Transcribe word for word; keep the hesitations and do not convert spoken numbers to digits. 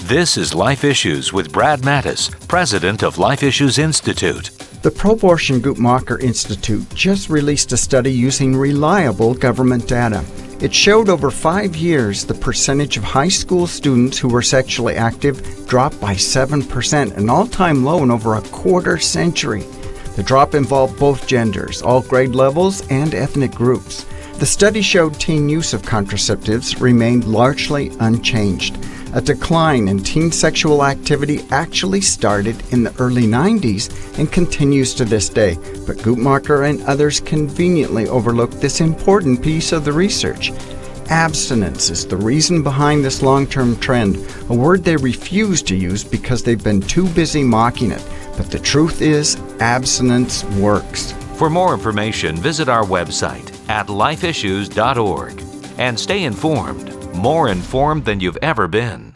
This is Life Issues with Brad Mattis, president of Life Issues Institute. The Pro-Abortion Guttmacher Institute just released a study using reliable government data. It showed over five years the percentage of high school students who were sexually active dropped by seven percent, an all-time low in over a quarter century. The drop involved both genders, all grade levels, and ethnic groups. The study showed teen use of contraceptives remained largely unchanged. A decline in teen sexual activity actually started in the early nineties and continues to this day, but Guttmacher and others conveniently overlooked this important piece of the research. Abstinence is the reason behind this long-term trend, a word they refuse to use because they've been too busy mocking it. But the truth is, abstinence works. For more information, visit our website at life issues dot org and stay informed, more informed than you've ever been.